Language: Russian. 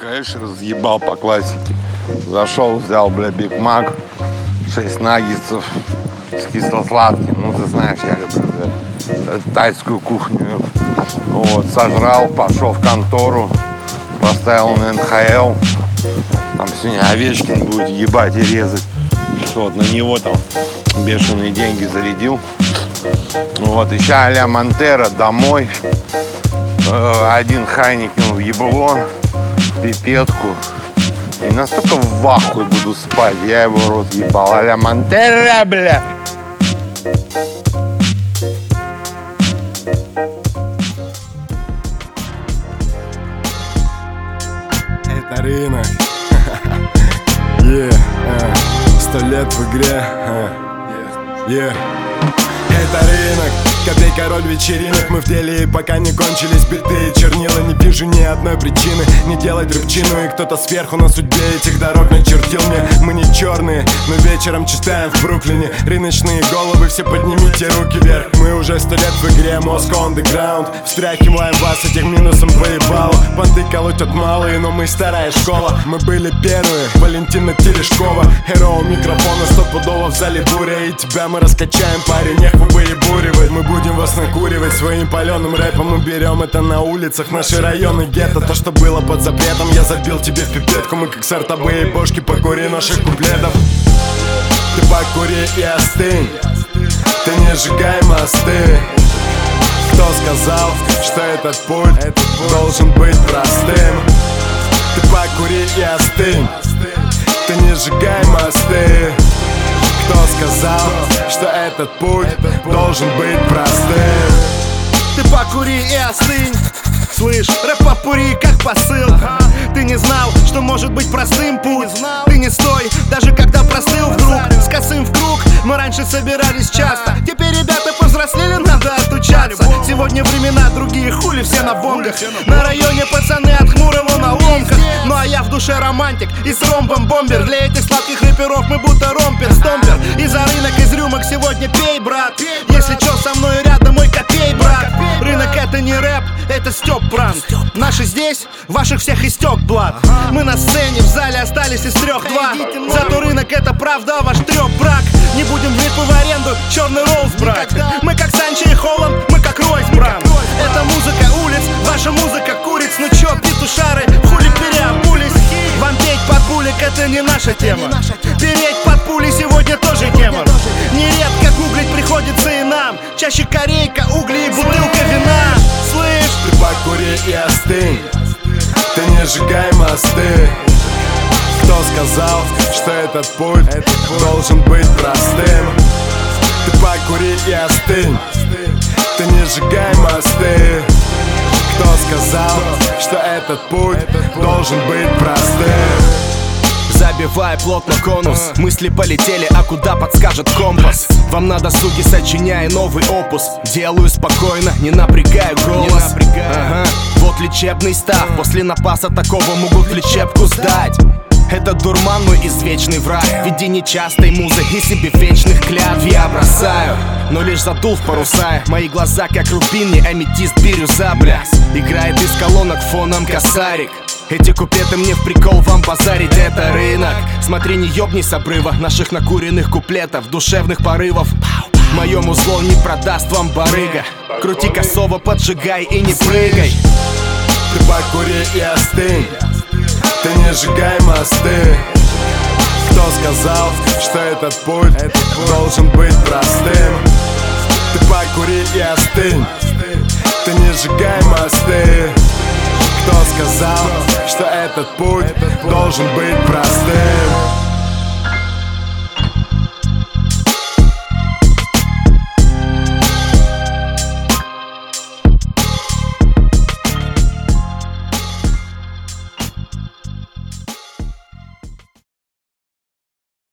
Конечно, разъебал по классике. Зашел, взял, бля, Биг Мак, 6 наггетсов с кисло-сладким. Ну, ты знаешь, я люблю, бля, тайскую кухню. Вот, сожрал, пошел в контору, поставил на НХЛ. Там сегодня Овечкин будет ебать и резать. Вот, на него там бешеные деньги зарядил. Вот, еще а-ля Монтера домой. Один Хайникин в ебло, пипетку. И настолько в ахуе буду спать. Я его рот ебал. А-ля Монтера, бля. Это рынок. 100 лет в игре. Это рынок, копейка роль вечеринок. Мы в деле и пока не кончились биты и чернила. Не вижу ни одной причины не делать рыбчину. И кто-то сверху на судьбе этих дорог начертил мне. Мы не черные, но вечером читаем в Бруклине. Рыночные головы, все поднимите руки вверх. Мы уже 100 лет в игре, Moscow Underground. Встряхиваем вас этих минусом поебало. Понты колотят малые, но мы старая школа. Мы были первые, Валентина Терешкова. Hero микрофона, стопудово в зале буря. И тебя мы раскачаем, парень, нехуй выебуривать. Мы будем вас накуривать своим паленым рэпом. Мы берем это на улицах, наши районы гетто. То, что было под запретом, я забил тебе в пипетку. Мы как сортовые бошки, покури наших куплетов. Ты покури и остынь, ты не сжигай мосты. Кто сказал, что этот путь должен быть простым? Ты покури и остынь, ты не сжигай мосты. Кто сказал, что этот путь должен быть простым? Ты покури и остынь. Слышь, рэп попури как посыл. Ты не знал, что может быть простым путь. Ты не стой, даже когда простыл вдруг. С косым в круг мы раньше собирались часто. Теперь ребята повзрослели, надо отучаться. Сегодня времена другие, хули все на бонгах. На районе пацаны от Хмурого на ломках. Ну а я в душе романтик и с ромбом бомбер. Для этих сладких рэперов мы будто ромпер, стомпер. И за рынок из рюмок сегодня пей, брат. Если чё, со мной рядом мой копей, брат. Рынок это не рэп, это Стёп пранк. Наши здесь, ваших всех истек блат. Мы на сцене, в зале остались из 3-2. Зато рынок это правда, а ваш трёп брак. Не будем в ритмы в аренду, черный Роллс брать. Мы как Санчо и Холланд, мы как Ройс Бран. Это музыка улиц, ваша музыка куриц. Ну чё, петушары, хули переобулись. Вам петь под булик это не наша тема. Переть под пули сегодня тоже гемор. Нередко гуглить приходится и нам. Чаще корейка, угли и бутылка вина. Слышь, ты покури и остынь, ты не сжигай мосты. Кто сказал, что этот путь должен быть простым? Ты покури и остынь, ты не сжигай мосты. Кто сказал, что этот путь должен быть простым? Забивай плотно конус, мысли полетели, а куда подскажет компас? Вам надо, суки, сочиняя новый опус. Делаю спокойно, не напрягаю голос. Ага. Вот лечебный став, после напаса такого могут лечебку сдать. Это дурман мой извечный враг. В виде нечастой музыки себе вечных клятв я бросаю, но лишь задул в паруса. Мои глаза как рубин, не аметист, бирюза, бля. Играет из колонок фоном косарик. Эти куплеты мне в прикол вам базарить, это рынок. Смотри, не ёбни с обрыва наших накуренных куплетов, душевных порывов. Моему зло не продаст вам барыга. Крути косово, поджигай и не прыгай. Ты покури и остынь, ты не сжигай мосты. Кто сказал, что этот путь должен быть простым? Ты покури и остынь, ты не сжигай мосты. Кто сказал, что этот путь должен быть простым?